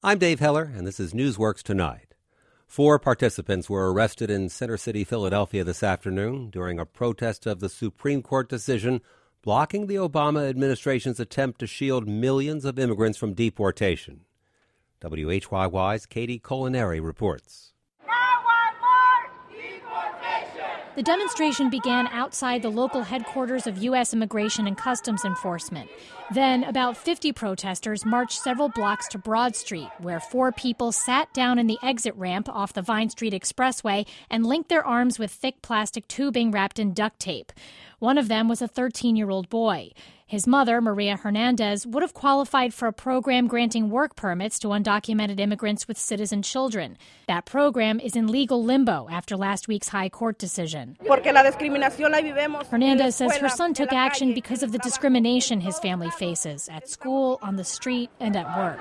I'm Dave Heller, and this is Newsworks Tonight. 4 participants were arrested in Center City, Philadelphia this afternoon during a protest of the Supreme Court decision blocking the Obama administration's attempt to shield millions of immigrants from deportation. WHYY's Katie Colineri reports. The demonstration began outside the local headquarters of U.S. Immigration and Customs Enforcement. Then, about 50 protesters marched several blocks to Broad Street, where 4 people sat down in the exit ramp off the Vine Street Expressway and linked their arms with thick plastic tubing wrapped in duct tape. One of them was a 13-year-old boy. His mother, Maria Hernandez, would have qualified for a program granting work permits to undocumented immigrants with citizen children. That program is in legal limbo after last week's high court decision. Hernandez says her son took action because of the discrimination his family faces at school, on the street, and at work.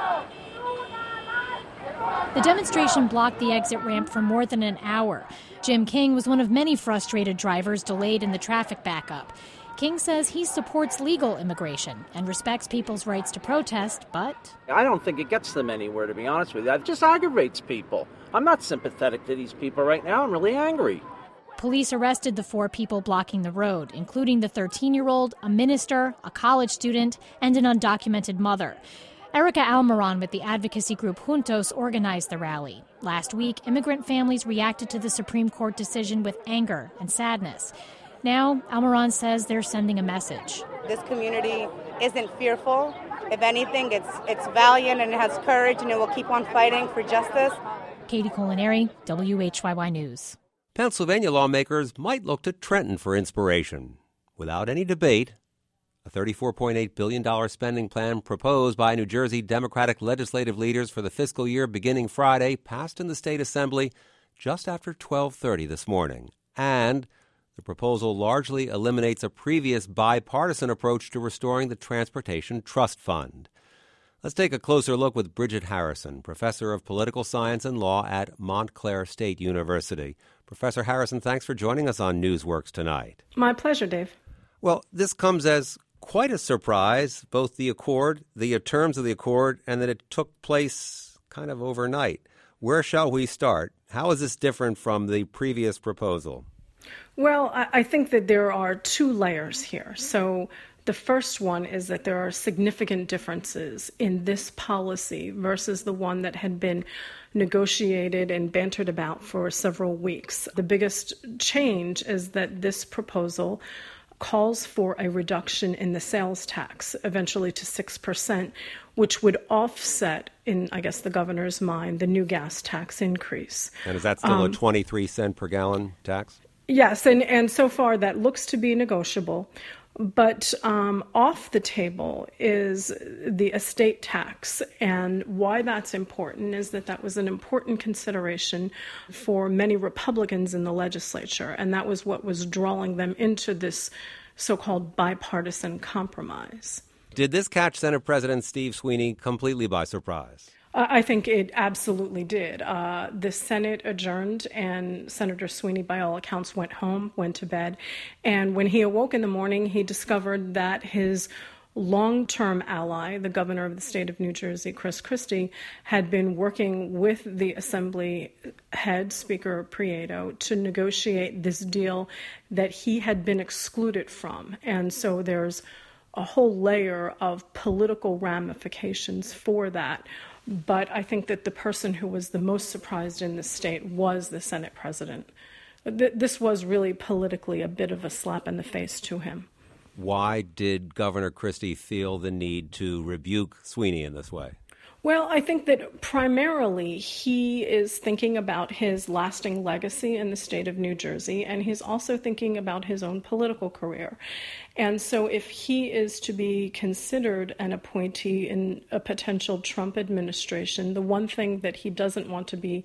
The demonstration blocked the exit ramp for more than an hour. Jim King was one of many frustrated drivers delayed in the traffic backup. King says he supports legal immigration and respects people's rights to protest, but I don't think it gets them anywhere, to be honest with you. It just aggravates people. I'm not sympathetic to these people right now. I'm really angry. Police arrested the 4 people blocking the road, including the 13-year-old, a minister, a college student, and an undocumented mother. Erica Almiron with the advocacy group Juntos organized the rally. Last week, immigrant families reacted to the Supreme Court decision with anger and sadness. Now, Almiron says they're sending a message. This community isn't fearful. If anything, it's valiant and it has courage, and it will keep on fighting for justice. Katie Colineri, WHYY News. Pennsylvania lawmakers might look to Trenton for inspiration. Without any debate, a $34.8 billion spending plan proposed by New Jersey Democratic legislative leaders for the fiscal year beginning Friday passed in the state assembly just after 12:30 this morning. And the proposal largely eliminates a previous bipartisan approach to restoring the Transportation Trust Fund. Let's take a closer look with Bridget Harrison, professor of political science and law at Montclair State University. Professor Harrison, thanks for joining us on Newsworks tonight. My pleasure, Dave. Well, this comes as quite a surprise, both the accord, the terms of the accord, and that it took place kind of overnight. Where shall we start? How is this different from the previous proposal? Well, I think that there are 2 layers here. So the first one is that there are significant differences in this policy versus the one that had been negotiated and bantered about for several weeks. The biggest change is that this proposal calls for a reduction in the sales tax, eventually to 6%, which would offset, in, I guess, the governor's mind, the new gas tax increase. And is that still a 23-cent per gallon tax? Yes, and so far that looks to be negotiable. But off the table is the estate tax. And why that's important is that was an important consideration for many Republicans in the legislature. And that was what was drawing them into this so-called bipartisan compromise. Did this catch Senate President Steve Sweeney completely by surprise? I think it absolutely did. The Senate adjourned, and Senator Sweeney, by all accounts, went home, went to bed. And when he awoke in the morning, he discovered that his long-term ally, the governor of the state of New Jersey, Chris Christie, had been working with the Assembly head, Speaker Prieto, to negotiate this deal that he had been excluded from. And so there's a whole layer of political ramifications for that. But I think that the person who was the most surprised in the state was the Senate president. This was really politically a bit of a slap in the face to him. Why did Governor Christie feel the need to rebuke Sweeney in this way? Well, I think that primarily he is thinking about his lasting legacy in the state of New Jersey, and he's also thinking about his own political career. And so if he is to be considered an appointee in a potential Trump administration, the one thing that he doesn't want to be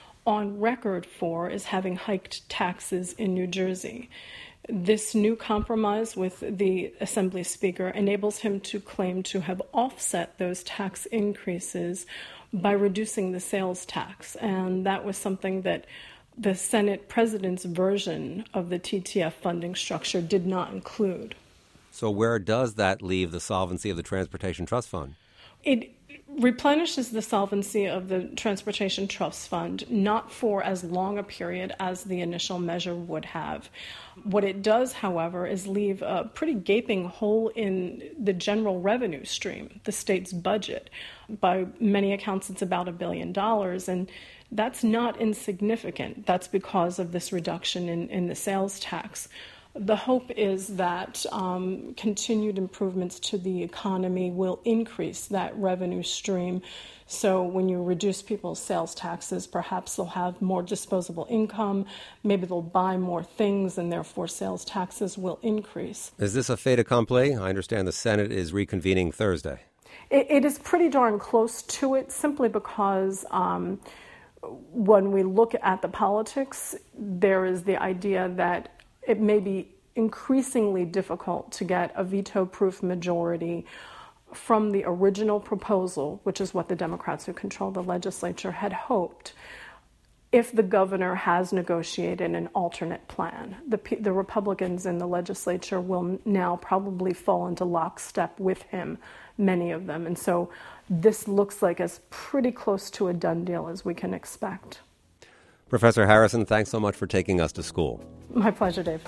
on record for is having hiked taxes in New Jersey. This new compromise with the Assembly Speaker enables him to claim to have offset those tax increases by reducing the sales tax. And that was something that the Senate President's version of the TTF funding structure did not include. So where does that leave the solvency of the Transportation Trust Fund? It replenishes the solvency of the Transportation Trust Fund, not for as long a period as the initial measure would have. What it does, however, is leave a pretty gaping hole in the general revenue stream, the state's budget. By many accounts, it's about $1 billion, and that's not insignificant. That's because of this reduction in the sales tax. The hope is that continued improvements to the economy will increase that revenue stream. So when you reduce people's sales taxes, perhaps they'll have more disposable income, maybe they'll buy more things, and therefore sales taxes will increase. Is this a fait accompli? I understand the Senate is reconvening Thursday. It is pretty darn close to it, simply because when we look at the politics, there is the idea that it may be increasingly difficult to get a veto-proof majority from the original proposal, which is what the Democrats who control the legislature had hoped, if the governor has negotiated an alternate plan. The Republicans in the legislature will now probably fall into lockstep with him, many of them. And so this looks like as pretty close to a done deal as we can expect. Professor Harrison, thanks so much for taking us to school. My pleasure, Dave.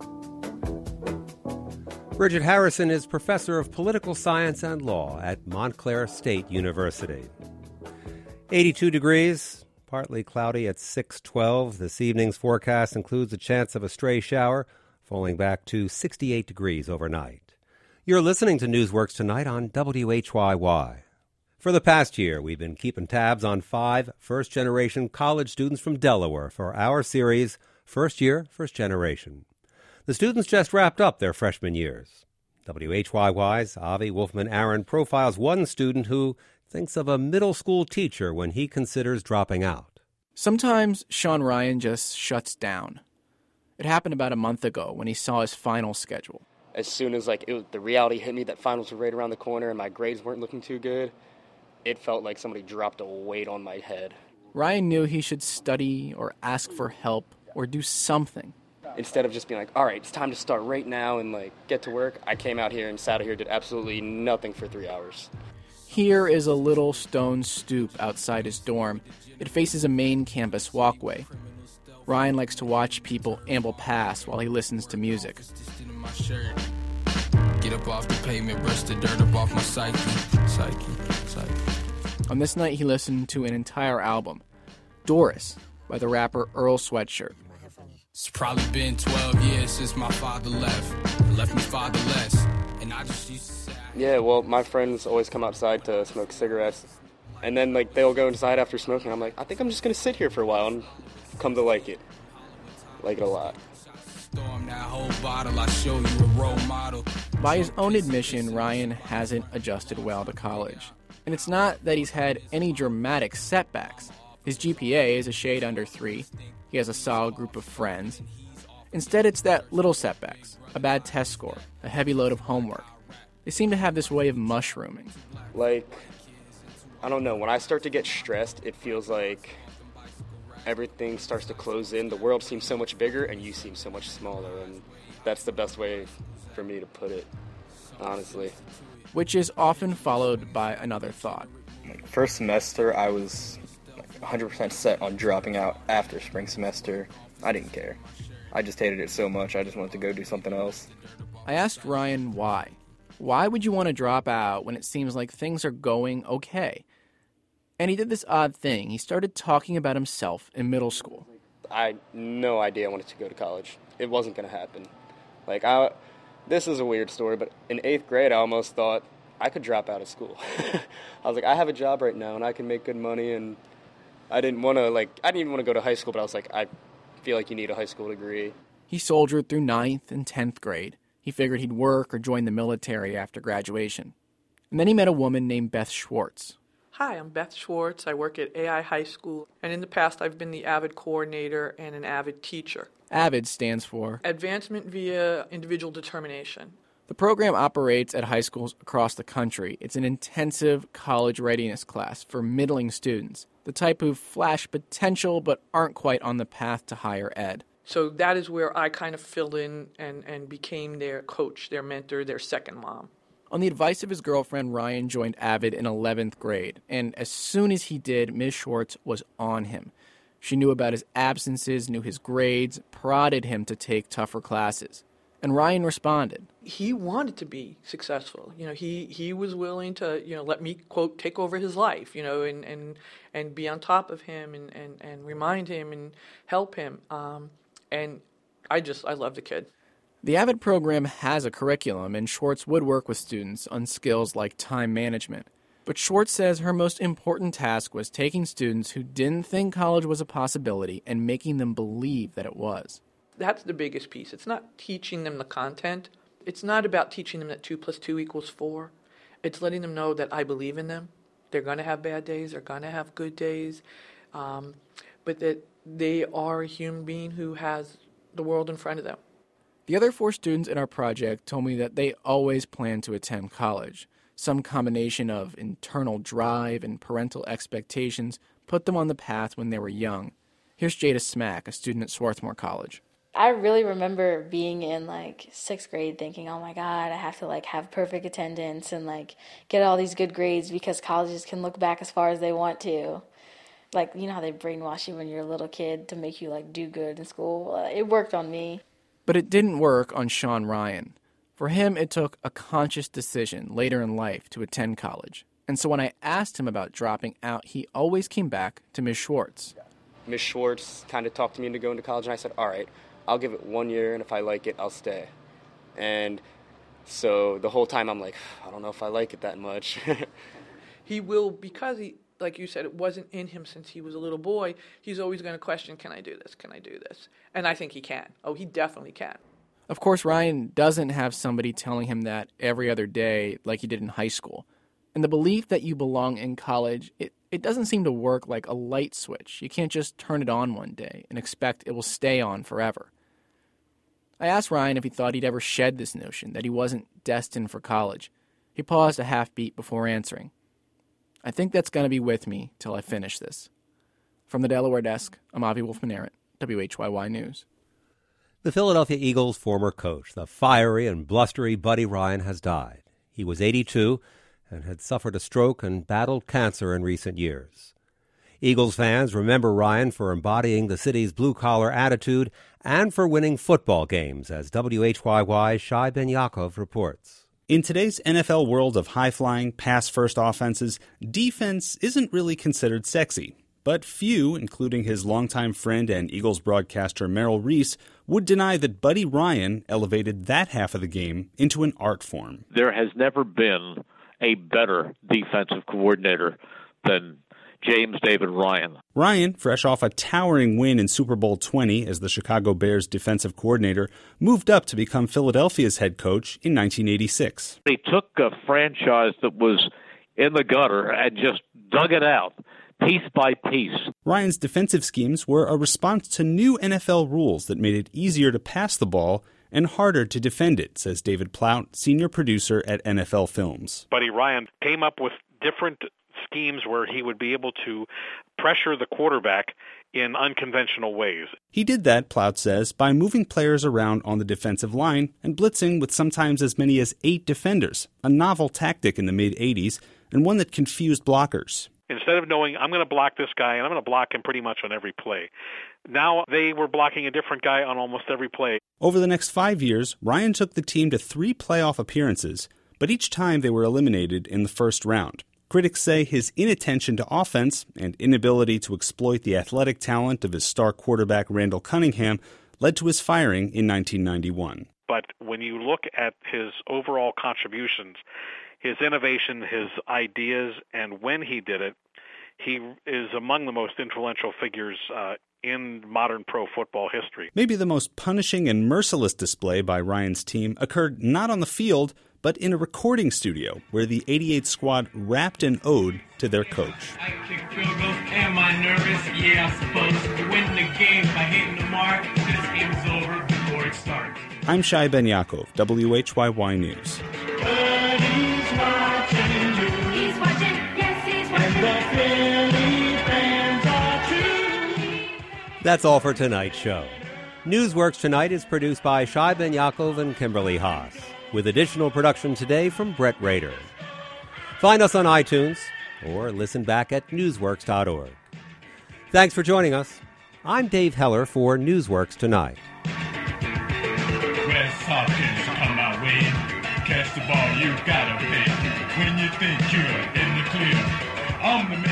Bridget Harrison is professor of political science and law at Montclair State University. 82 degrees, partly cloudy at 6:12. This evening's forecast includes a chance of a stray shower, falling back to 68 degrees overnight. You're listening to Newsworks Tonight on WHYY. For the past year, we've been keeping tabs on 5 first-generation college students from Delaware for our series, First Year, First Generation. The students just wrapped up their freshman years. WHYY's Avi Wolfman-Aaron profiles one student who thinks of a middle school teacher when he considers dropping out. Sometimes Sean Ryan just shuts down. It happened about a month ago when he saw his final schedule. As soon as the reality hit me that finals were right around the corner and my grades weren't looking too good, it felt like somebody dropped a weight on my head. Ryan knew he should study or ask for help or do something. Instead of just being like, all right, it's time to start right now and get to work, I came out here and sat here, did absolutely nothing for 3 hours. Here is a little stone stoop outside his dorm. It faces a main campus walkway. Ryan likes to watch people amble past while he listens to music. Get up off the pavement, brush the dirt up off my psyche. On this night, he listened to an entire album, Doris, by the rapper Earl Sweatshirt. It's probably been 12 years since my father left me fatherless, and I just used to say... Yeah, well, my friends always come outside to smoke cigarettes, and then, they'll go inside after smoking. I'm like, I think I'm just going to sit here for a while and come to like it a lot. By his own admission, Ryan hasn't adjusted well to college. And it's not that he's had any dramatic setbacks. His GPA is a shade under 3. He has a solid group of friends. Instead, it's that little setbacks, a bad test score, a heavy load of homework. They seem to have this way of mushrooming. I don't know, when I start to get stressed, it feels like everything starts to close in. The world seems so much bigger and you seem so much smaller, and that's the best way for me to put it, honestly. Which is often followed by another thought. First semester, I was 100% set on dropping out after spring semester. I didn't care. I just hated it so much, I just wanted to go do something else. I asked Ryan why. Why would you want to drop out when it seems like things are going okay? And he did this odd thing. He started talking about himself in middle school. I had no idea I wanted to go to college. It wasn't going to happen. This is a weird story, but in 8th grade, I almost thought I could drop out of school. I was like, I have a job right now, and I can make good money, and I didn't even want to go to high school, but I was like, I feel like you need a high school degree. He soldiered through 9th and 10th grade. He figured he'd work or join the military after graduation. And then he met a woman named Beth Schwartz. Hi, I'm Beth Schwartz. I work at AI High School, and in the past I've been the AVID coordinator and an AVID teacher. AVID stands for Advancement via Individual Determination. The program operates at high schools across the country. It's an intensive college readiness class for middling students, the type who flash potential but aren't quite on the path to higher ed. So that is where I kind of filled in and became their coach, their mentor, their second mom. On the advice of his girlfriend, Ryan joined Avid in 11th grade, and as soon as he did, Ms. Schwartz was on him. She knew about his absences, knew his grades, prodded him to take tougher classes. And Ryan responded. He wanted to be successful. He was willing to, let me, quote, take over his life, and be on top of him and remind him and help him. And I love the kid. The Avid program has a curriculum, and Schwartz would work with students on skills like time management. But Schwartz says her most important task was taking students who didn't think college was a possibility and making them believe that it was. That's the biggest piece. It's not teaching them the content. It's not about teaching them that 2 + 2 = 4. It's letting them know that I believe in them. They're going to have bad days. They're going to have good days. But that they are a human being who has the world in front of them. The other 4 students in our project told me that they always planned to attend college. Some combination of internal drive and parental expectations put them on the path when they were young. Here's Jada Smack, a student at Swarthmore College. I really remember being in 6th grade thinking, oh my God, I have to have perfect attendance and get all these good grades because colleges can look back as far as they want to. How they brainwash you when you're a little kid to make you do good in school. It worked on me. But it didn't work on Sean Ryan. For him, it took a conscious decision later in life to attend college. And so when I asked him about dropping out, he always came back to Ms. Schwartz. Ms. Schwartz kind of talked me into going to college, and I said, all right, I'll give it 1 year, and if I like it, I'll stay. And so the whole time I'm like, I don't know if I like it that much. He will, because he, like you said, it wasn't in him since he was a little boy, he's always going to question, can I do this? Can I do this? And I think he can. Oh, he definitely can. Of course, Ryan doesn't have somebody telling him that every other day like he did in high school. And the belief that you belong in college, it doesn't seem to work like a light switch. You can't just turn it on one day and expect it will stay on forever. I asked Ryan if he thought he'd ever shed this notion that he wasn't destined for college. He paused a half beat before answering. I think that's going to be with me till I finish this. From the Delaware desk, I'm Avi Wolfman-Arent, WHYY News. The Philadelphia Eagles' former coach, the fiery and blustery Buddy Ryan, has died. He was 82 and had suffered a stroke and battled cancer in recent years. Eagles fans remember Ryan for embodying the city's blue-collar attitude and for winning football games, as WHYY's Shai Ben Yaakov reports. In today's NFL world of high-flying, pass-first offenses, defense isn't really considered sexy. But few, including his longtime friend and Eagles broadcaster Merrill Reese, would deny that Buddy Ryan elevated that half of the game into an art form. There has never been a better defensive coordinator than James David Ryan. Ryan, fresh off a towering win in Super Bowl 20 as the Chicago Bears defensive coordinator, moved up to become Philadelphia's head coach in 1986. He took a franchise that was in the gutter and just dug it out, piece by piece. Ryan's defensive schemes were a response to new NFL rules that made it easier to pass the ball and harder to defend it, says David Plout, senior producer at NFL Films. Buddy Ryan came up with different schemes where he would be able to pressure the quarterback in unconventional ways. He did that, Plout says, by moving players around on the defensive line and blitzing with sometimes as many as 8 defenders, a novel tactic in the mid-'80s and one that confused blockers. Instead of knowing, I'm going to block this guy, and I'm going to block him pretty much on every play. Now they were blocking a different guy on almost every play. Over the next 5 years, Ryan took the team to 3 playoff appearances, but each time they were eliminated in the first round. Critics say his inattention to offense and inability to exploit the athletic talent of his star quarterback Randall Cunningham led to his firing in 1991. But when you look at his overall contributions, his innovation, his ideas, and when he did it, he is among the most influential figures in modern pro football history. Maybe the most punishing and merciless display by Ryan's team occurred not on the field, but in a recording studio where the 88 squad rapped an ode to their coach. I kick field goals. Am I nervous? Yeah, I'm supposed to win the game by hitting the mark. This game's over before it starts. I'm Shai Ben Yaakov, WHYY News. That's all for tonight's show. Newsworks Tonight is produced by Shai Ben Yaakov and Kimberly Haas. with additional production today from Brett Rader. Find us on iTunes or listen back at newsworks.org. Thanks for joining us. I'm Dave Heller for Newsworks Tonight. West Hawkins come my way. Catch the ball, you gotta pay. When you think you're in the clear, I'm the